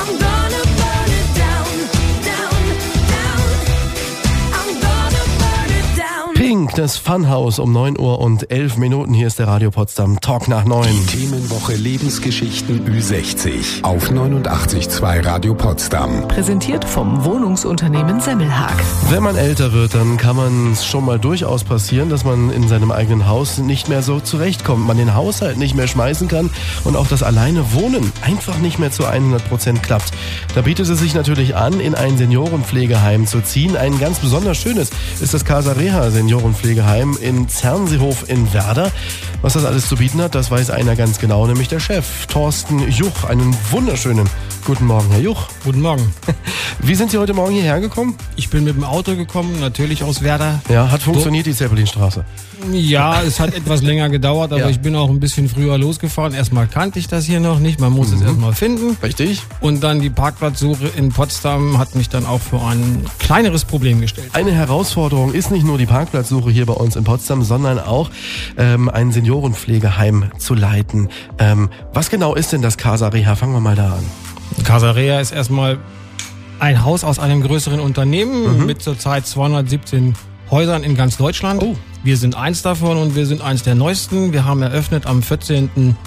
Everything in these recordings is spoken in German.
Pink, das Funhouse um 9 Uhr und 11 Minuten. Hier ist der Radio Potsdam Talk nach 9. Themenwoche Lebensgeschichten Ü60 auf 89.2 Radio Potsdam. Präsentiert vom Wohnungsunternehmen Semmelhag. Wenn man älter wird, dann kann man es schon mal durchaus passieren, dass man in seinem eigenen Haus nicht mehr so zurechtkommt. Man den Haushalt nicht mehr schmeißen kann und auch das alleine Wohnen einfach nicht mehr zu 100% klappt. Da bietet es sich natürlich an, in ein Seniorenpflegeheim zu ziehen. Ein ganz besonders schönes ist das Casa Reha Seniorenpflegeheim in Zernseehof in Werder. Was das alles zu bieten hat, das weiß einer ganz genau, nämlich der Chef, Thorsten Juch. Einen wunderschönen guten Morgen, Herr Juch. Guten Morgen. Wie sind Sie heute Morgen hierher gekommen? Ich bin mit dem Auto gekommen, natürlich aus Werder. Ja, hat funktioniert die Zeppelinstraße? Ja, es hat etwas länger gedauert, aber ich bin auch ein bisschen früher losgefahren. Erstmal kannte ich das hier noch nicht, man muss es erstmal finden. Richtig. Und dann die Parkplatzsuche in Potsdam hat mich dann auch vor ein kleineres Problem gestellt. Eine Herausforderung ist nicht nur die Parkplatzsuche hier bei uns in Potsdam, sondern auch ein Seniorenpflegeheim zu leiten. Was genau ist denn das Casa Reha? Fangen wir mal da an. Casa Reha ist erstmal ein Haus aus einem größeren Unternehmen mit zurzeit 217 Häusern in ganz Deutschland. Oh. Wir sind eins davon und wir sind eins der neuesten. Wir haben eröffnet am 14.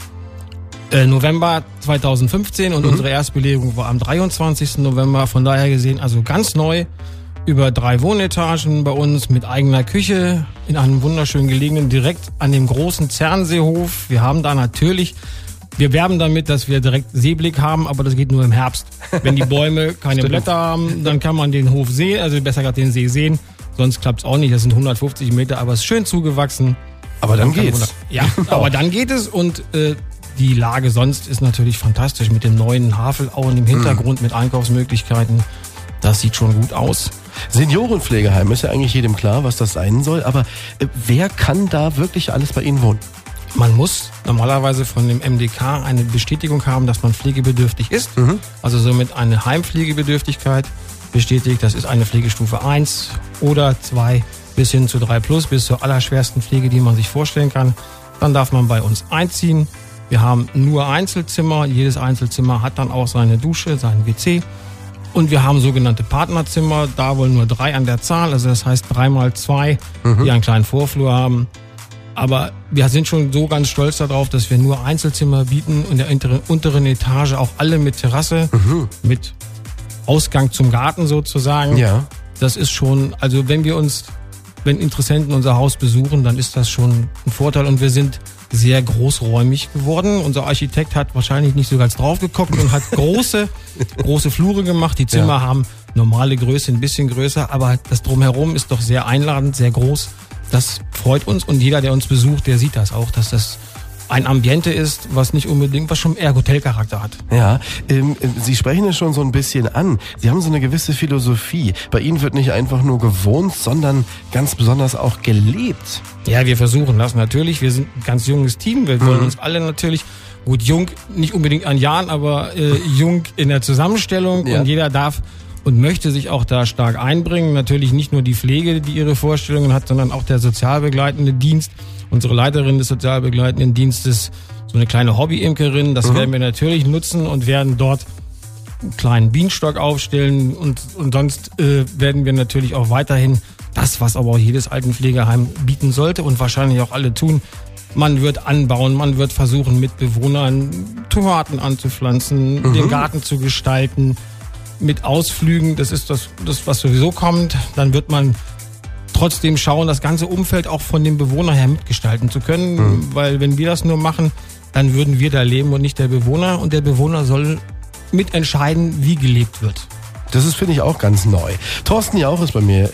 November 2015 und unsere Erstbelegung war am 23. November. Von daher gesehen also ganz neu, über 3 Wohnetagen bei uns mit eigener Küche in einem wunderschön gelegenen, direkt an dem großen Zernseehof. Wir haben da natürlich... Wir werben damit, dass wir direkt Seeblick haben, aber das geht nur im Herbst. Wenn die Bäume keine Blätter haben, dann kann man den Hof sehen, also besser gesagt den See sehen. Sonst klappt's auch nicht. Das sind 150 Meter, aber es ist schön zugewachsen. Aber dann geht's. Ja, aber dann geht es und die Lage sonst ist natürlich fantastisch mit dem neuen Havelauen im Hintergrund, mit Einkaufsmöglichkeiten. Das sieht schon gut aus. Seniorenpflegeheim ist ja eigentlich jedem klar, was das sein soll, aber wer kann da wirklich alles bei Ihnen wohnen? Man muss normalerweise von dem MDK eine Bestätigung haben, dass man pflegebedürftig ist. Also somit eine Heimpflegebedürftigkeit bestätigt. Das ist eine Pflegestufe 1 oder 2 bis hin zu 3+, bis zur allerschwersten Pflege, die man sich vorstellen kann. Dann darf man bei uns einziehen. Wir haben nur Einzelzimmer. Jedes Einzelzimmer hat dann auch seine Dusche, seinen WC. Und wir haben sogenannte Partnerzimmer. Da wohl nur 3 an der Zahl. Also das heißt 3x2, die einen kleinen Vorflur haben. Aber wir sind schon so ganz stolz darauf, dass wir nur Einzelzimmer bieten und in der unteren Etage auch alle mit Terrasse, mit Ausgang zum Garten sozusagen. Ja. Das ist schon, also wenn Interessenten unser Haus besuchen, dann ist das schon ein Vorteil und wir sind sehr großräumig geworden. Unser Architekt hat wahrscheinlich nicht so ganz drauf geguckt und hat große Flure gemacht. Die Zimmer haben normale Größe, ein bisschen größer, aber das Drumherum ist doch sehr einladend, sehr groß. Das freut uns und jeder, der uns besucht, der sieht das auch, dass das ein Ambiente ist, was schon eher Hotelcharakter hat. Ja, Sie sprechen es schon so ein bisschen an. Sie haben so eine gewisse Philosophie. Bei Ihnen wird nicht einfach nur gewohnt, sondern ganz besonders auch gelebt. Ja, wir versuchen das natürlich. Wir sind ein ganz junges Team. Wir wollen uns alle natürlich, gut, jung, nicht unbedingt an Jahren, aber jung in der Zusammenstellung und jeder darf und möchte sich auch da stark einbringen. Natürlich nicht nur die Pflege, die ihre Vorstellungen hat, sondern auch der sozialbegleitende Dienst. Unsere Leiterin des sozialbegleitenden Dienstes, so eine kleine Hobby-Imkerin, das werden wir natürlich nutzen und werden dort einen kleinen Bienenstock aufstellen und sonst werden wir natürlich auch weiterhin das, was aber auch jedes Altenpflegeheim bieten sollte und wahrscheinlich auch alle tun. Man wird anbauen, man wird versuchen mit Bewohnern Tomaten anzupflanzen, den Garten zu gestalten, mit Ausflügen, das ist das was sowieso kommt. Dann wird man trotzdem schauen, das ganze Umfeld auch von dem Bewohner her mitgestalten zu können, weil wenn wir das nur machen, dann würden wir da leben und nicht der Bewohner und der Bewohner soll mitentscheiden, wie gelebt wird. Das ist, finde ich, auch ganz neu. Thorsten Juch ist bei mir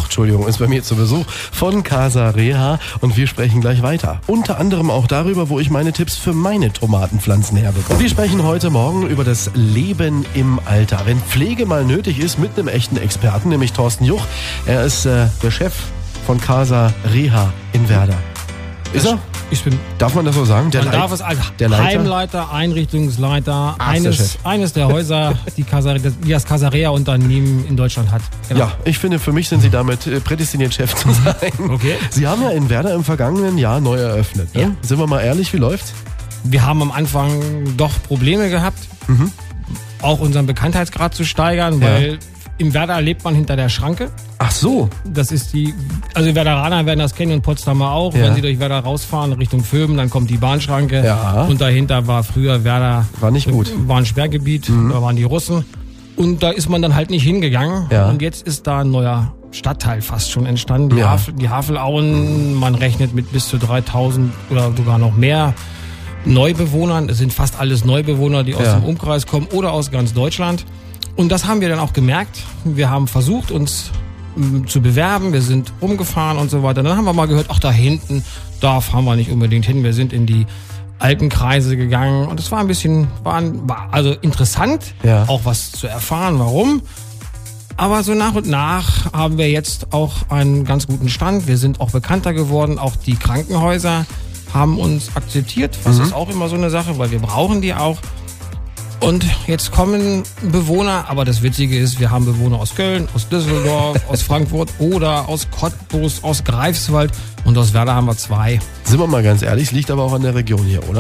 zu Besuch von Casa Reha und wir sprechen gleich weiter. Unter anderem auch darüber, wo ich meine Tipps für meine Tomatenpflanzen herbekomme. Wir sprechen heute Morgen über das Leben im Alter. Wenn Pflege mal nötig ist, mit einem echten Experten, nämlich Thorsten Juch. Er ist der Chef von Casa Reha in Werder. Ist er? Darf man das so sagen? Man darf es als Heimleiter, Einrichtungsleiter eines der Häuser, die das Casa Reha Unternehmen in Deutschland hat. Genau. Ja, ich finde, für mich sind Sie damit prädestiniert, Chef zu sein. Okay. Sie haben ja in Werder im vergangenen Jahr neu eröffnet. Ne? Ja. Sind wir mal ehrlich, wie läuft's? Wir haben am Anfang doch Probleme gehabt. auch unseren Bekanntheitsgrad zu steigern, weil im Werder lebt man hinter der Schranke. Ach so. Das ist also Werderaner werden das kennen und Potsdamer auch. Ja. Wenn sie durch Werder rausfahren Richtung Vöben, dann kommt die Bahnschranke. Ja. Und dahinter war früher Werder. War nicht gut. War ein Sperrgebiet, da waren die Russen. Und da ist man dann halt nicht hingegangen. Ja. Und jetzt ist da ein neuer Stadtteil fast schon entstanden. Die Havelauen, man rechnet mit bis zu 3000 oder sogar noch mehr Neubewohnern. Es sind fast alles Neubewohner, die aus dem Umkreis kommen oder aus ganz Deutschland. Und das haben wir dann auch gemerkt. Wir haben versucht, uns zu bewerben. Wir sind rumgefahren und so weiter. Dann haben wir mal gehört, ach, da hinten, da fahren wir nicht unbedingt hin. Wir sind in die alten Kreise gegangen. Und es war ein bisschen, war also interessant, auch was zu erfahren, warum. Aber so nach und nach haben wir jetzt auch einen ganz guten Stand. Wir sind auch bekannter geworden. Auch die Krankenhäuser haben uns akzeptiert. Das ist auch immer so eine Sache, weil wir brauchen die auch. Und jetzt kommen Bewohner, aber das Witzige ist, wir haben Bewohner aus Köln, aus Düsseldorf, aus Frankfurt oder aus Cottbus, aus Greifswald und aus Werder haben wir 2. Sind wir mal ganz ehrlich, es liegt aber auch an der Region hier, oder?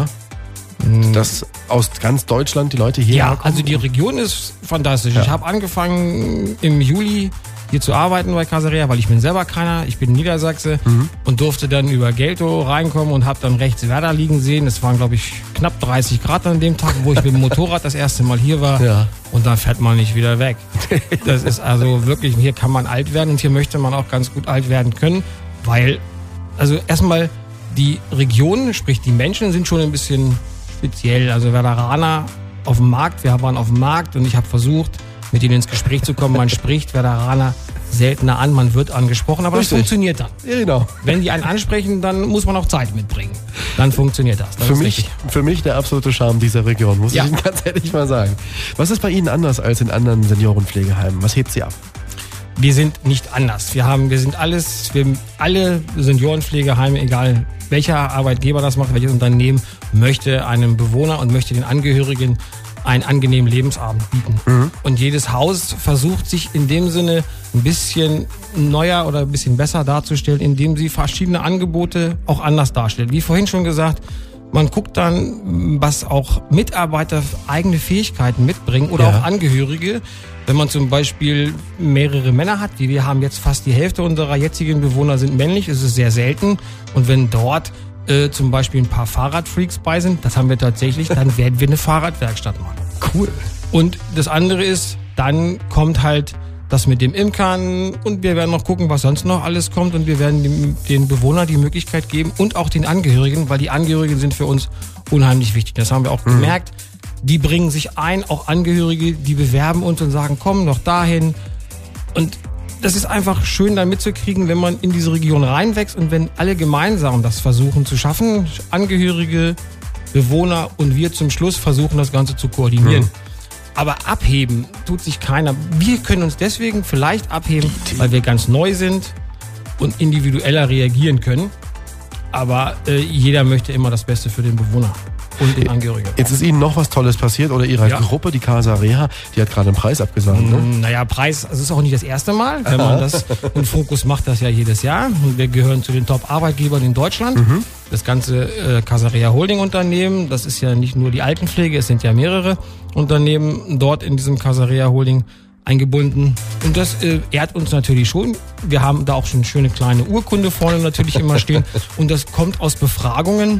Dass aus ganz Deutschland die Leute hierher kommen? Also die Region ist fantastisch. Ja. Ich habe angefangen im Juli hier zu arbeiten bei Casaria, weil ich bin selber keiner, ich bin Niedersachse und durfte dann über Gelto reinkommen und habe dann rechts Werder liegen sehen. Es waren, glaube ich, knapp 30 Grad an dem Tag, wo ich mit dem Motorrad das erste Mal hier war. Ja. Und dann fährt man nicht wieder weg. Das ist also wirklich, hier kann man alt werden und hier möchte man auch ganz gut alt werden können, weil, also erstmal die Region, sprich die Menschen sind schon ein bisschen speziell. Also Werderaner auf dem Markt, wir waren auf dem Markt und ich habe versucht, mit ihnen ins Gespräch zu kommen. Man spricht Werderaner seltener an, man wird angesprochen, aber Richtig. das funktioniert dann. Ja, genau. Wenn die einen ansprechen, dann muss man auch Zeit mitbringen. Dann funktioniert das. Das ist richtig. Für mich der absolute Charme dieser Region, muss ich Ihnen ganz ehrlich mal sagen. Was ist bei Ihnen anders als in anderen Seniorenpflegeheimen? Was hebt Sie ab? Wir sind nicht anders. Wir sind alle Seniorenpflegeheime, egal welcher Arbeitgeber das macht, welches Unternehmen, möchte einem Bewohner und möchte den Angehörigen einen angenehmen Lebensabend bieten. Und jedes Haus versucht sich in dem Sinne ein bisschen neuer oder ein bisschen besser darzustellen, indem sie verschiedene Angebote auch anders darstellt. Wie vorhin schon gesagt, man guckt dann, was auch Mitarbeiter eigene Fähigkeiten mitbringen oder auch Angehörige. Wenn man zum Beispiel mehrere Männer hat, wie wir haben jetzt fast die Hälfte unserer jetzigen Bewohner sind männlich, ist es sehr selten. Und wenn dort zum Beispiel ein paar Fahrradfreaks bei sind, das haben wir tatsächlich, dann werden wir eine Fahrradwerkstatt machen. Cool. Und das andere ist, dann kommt halt das mit dem Imkern und wir werden noch gucken, was sonst noch alles kommt und wir werden den Bewohnern die Möglichkeit geben und auch den Angehörigen, weil die Angehörigen sind für uns unheimlich wichtig. Das haben wir auch gemerkt. Die bringen sich ein, auch Angehörige, die bewerben uns und sagen, komm noch dahin. Und das ist einfach schön, da mitzukriegen, wenn man in diese Region reinwächst und wenn alle gemeinsam das versuchen zu schaffen, Angehörige, Bewohner und wir zum Schluss versuchen, das Ganze zu koordinieren. Aber abheben tut sich keiner. Wir können uns deswegen vielleicht abheben, weil wir ganz neu sind und individueller reagieren können. Aber jeder möchte immer das Beste für den Bewohner und den Angehörigen. Jetzt ist Ihnen noch was Tolles passiert oder Ihrer Gruppe, die Casa Reha, die hat gerade einen Preis abgesagt. Ne? Naja, Preis, das ist auch nicht das erste Mal, wenn man das, und Fokus macht das ja jedes Jahr. Und wir gehören zu den Top-Arbeitgebern in Deutschland. Das ganze Casa Reha Holding Unternehmen, das ist ja nicht nur die Altenpflege, es sind ja mehrere Unternehmen dort in diesem Casa Reha Holding eingebunden. Und das ehrt uns natürlich schon. Wir haben da auch schon eine schöne kleine Urkunde vorne natürlich immer stehen. Und das kommt aus Befragungen,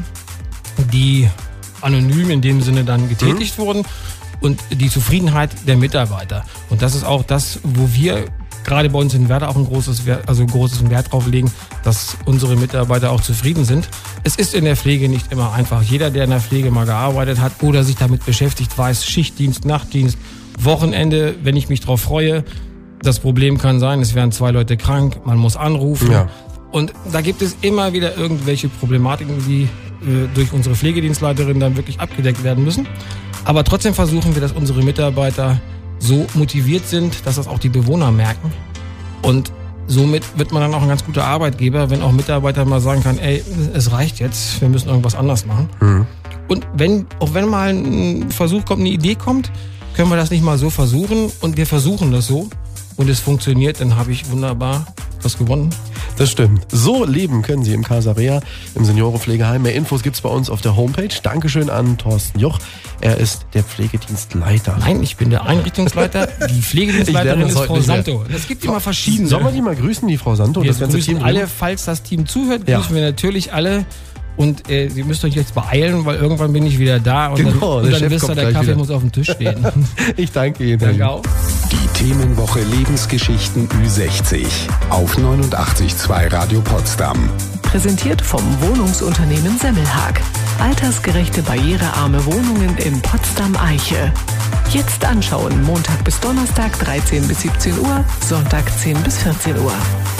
die anonym in dem Sinne dann getätigt wurden und die Zufriedenheit der Mitarbeiter. Und das ist auch das, wo wir gerade bei uns in Werder auch einen großen Wert drauf legen, dass unsere Mitarbeiter auch zufrieden sind. Es ist in der Pflege nicht immer einfach. Jeder, der in der Pflege mal gearbeitet hat oder sich damit beschäftigt, weiß, Schichtdienst, Nachtdienst, Wochenende, wenn ich mich drauf freue. Das Problem kann sein, es werden 2 Leute krank, man muss anrufen. Ja. Und da gibt es immer wieder irgendwelche Problematiken, die durch unsere Pflegedienstleiterin dann wirklich abgedeckt werden müssen. Aber trotzdem versuchen wir, dass unsere Mitarbeiter so motiviert sind, dass das auch die Bewohner merken. Und somit wird man dann auch ein ganz guter Arbeitgeber, wenn auch Mitarbeiter mal sagen kann, ey, es reicht jetzt, wir müssen irgendwas anders machen. Und wenn mal ein Versuch kommt, eine Idee kommt, können wir das nicht mal so versuchen und wir versuchen das so und es funktioniert, dann habe ich wunderbar was gewonnen. Das stimmt. So leben können Sie im Casa Rea, im Seniorenpflegeheim. Mehr Infos gibt's bei uns auf der Homepage. Dankeschön an Thorsten Joch. Er ist der Pflegedienstleiter. Nein, ich bin der Einrichtungsleiter. Die Pflegedienstleiterin ist Frau Santo. Es gibt immer verschiedene. Sollen wir die mal grüßen, die Frau Santo? Wir das ganze grüßen Team alle, falls das Team zuhört, grüßen wir natürlich alle. Und Sie müsst euch jetzt beeilen, weil irgendwann bin ich wieder da. Und genau, dann wisst ihr, der Kaffee muss auf dem Tisch stehen. Ich danke Ihnen. Danke auch. Die Themenwoche Lebensgeschichten Ü60 auf 89.2 Radio Potsdam. Präsentiert vom Wohnungsunternehmen Semmelhag. Altersgerechte, barrierearme Wohnungen in Potsdam-Eiche. Jetzt anschauen, Montag bis Donnerstag 13 bis 17 Uhr, Sonntag 10 bis 14 Uhr.